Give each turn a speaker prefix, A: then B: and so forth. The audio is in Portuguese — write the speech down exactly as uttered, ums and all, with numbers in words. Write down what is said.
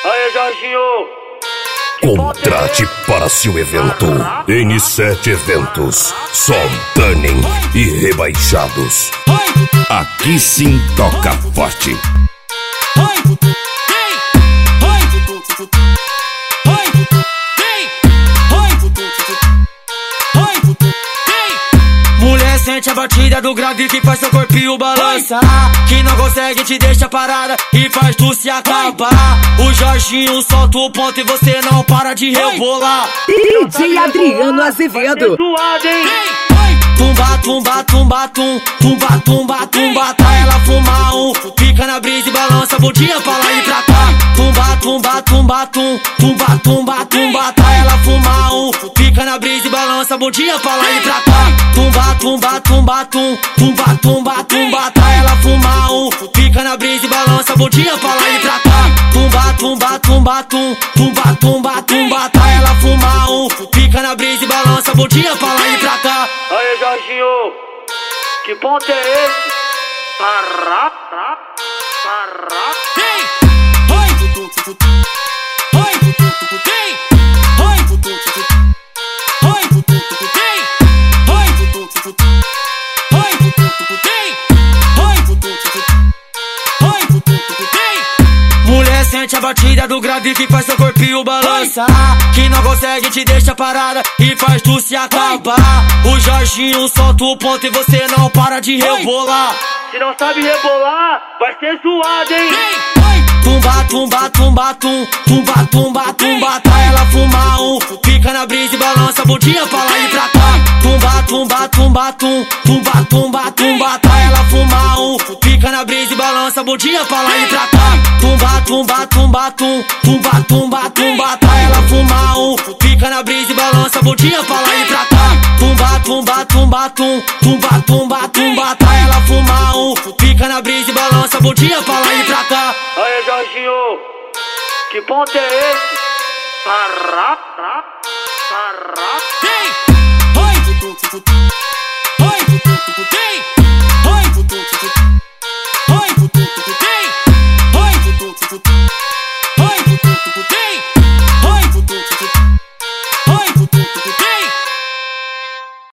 A: Aê, Jorginho!
B: Contrate para seu evento N sete Eventos. Só Turning e rebaixados. Aqui sim toca forte.
C: Mulher, sente a batida do grave que faz seu corpinho balançar, que não consegue te deixa parada e faz tu se acabar. O Jorginho solta o ponto e você não para de rebolar.
D: D J Adriano Azevedo.
C: Tumba, tumba, tumba, tum, tumba, tumba, tumba, tá ela fuma um, fica na brisa e balança a bundinha pra lá e pra cá. Tumba, tumba, tumba, tum, tumba, tumba, tumba, tá ela fuma um, fica na brisa e balança a bundinha pra lá e pra cá. Tumba, tumba, tumba, tum, tumba, tumba, tumba, tá ela fuma um, fica na brisa e balança a bundinha pra lá e pra cá. Tumba, tumba, tumba, tum, tumba, tumba, tumba, tá ela fuma um, fica na brisa e balança a bundinha pra lá e pra cá.
A: Aê, Jorginho! Que ponto é esse? Pará, pará, pará.
C: Mulher, sente a batida do grave que faz seu corpinho balançar, que não consegue te deixa parada e faz tu se acabar. O Jorginho solta o ponto e você não para de rebolar.
A: Se não sabe rebolar, vai ser zoado, hein?
C: Tumba, tumba, tumba, tum, tumba, tumba, tumba, tá ela fuma um, fica na brisa e balança a bundinha pra lá e pra cá. Tumba, tumba, tumba, tum, tumba, tumba, tumba, tá ela fuma um, fica na brisa e balança a bundinha pra lá e pra cá. Tumba, tumba, tumba, tum, tumba, tumba, tumba, tá ela fuma um, fica na brisa e balança a bundinha pra lá e pra cá. Tumba, tumba, tumba, tum, tumba, tumba, tumba, tá ela fuma um, fica na brisa e balança a bundinha pra lá e pra cá.
A: Aê, Jorginho! Que ponto é esse? Pará, pará, pará.